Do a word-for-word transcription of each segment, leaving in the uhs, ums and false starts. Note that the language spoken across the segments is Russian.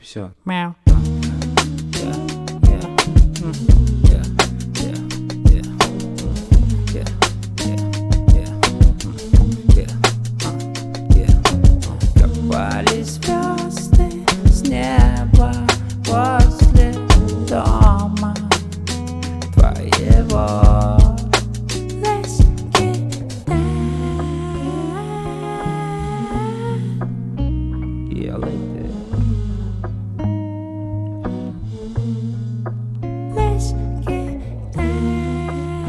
Все. Мяу. Копали звезды с неба возле дома твоего. Let's get down. Делайте. Let's get down.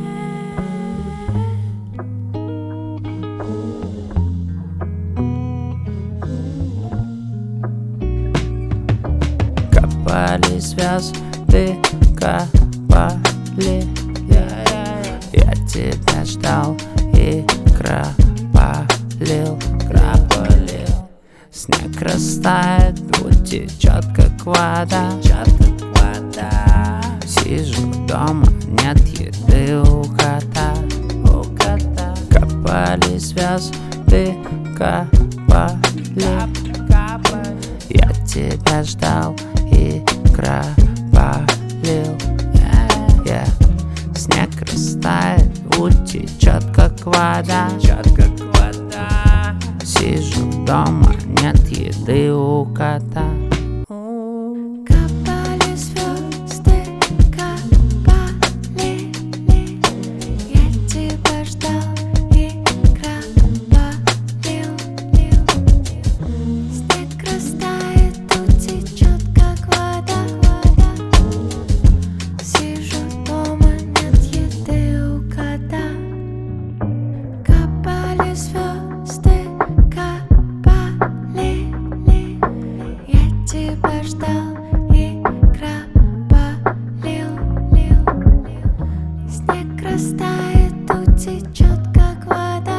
Копали звезды, копали. Я тебя ждал и кропалил, кропалил. Снег растает, утечет как вода, как вода. Сижу дома, нет еды у кота, у кота. Копали звезды, копали, копали. Я тебя ждал и кропалил, yeah, yeah. Снег растает, утечет как вода, как вода. Сижу дома, нет еды у кота. Копали звезды, копали. Я тебя ждал и кропалил. Снег растает, утечет как вода. Сижу дома, нет еды у кота. Копали звезды, копали. Я тебя ждал и кропалил. Снег растает, утечет как вода.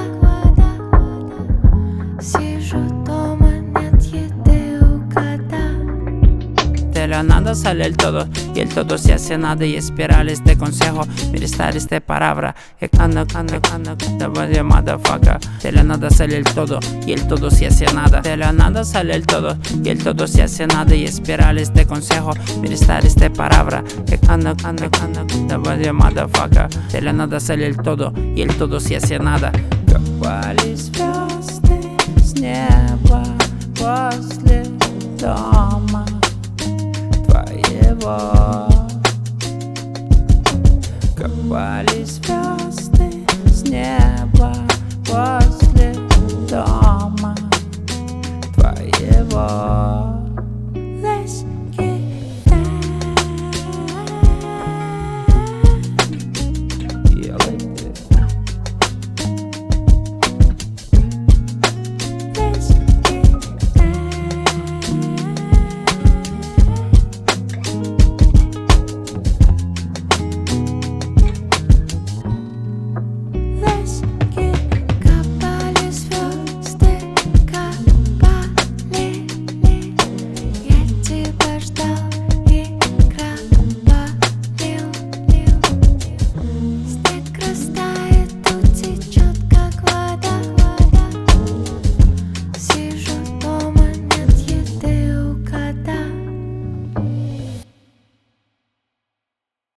Сижу дома, нет еды у кота. De la nada sale el todo y el todo se hace nada y esperar este consejo, mirar esta palabra que cuando, cuando, cuando te voy a motherfucker. De la nada sale el todo y el todo se hace nada. De la nada sale el todo y el todo se hace nada y esperar este consejo, mirar esta palabra que cuando, cuando, cuando te voy a motherfucker. De la nada sale el todo y el todo se hace nada. Копали звезды с неба возле дома.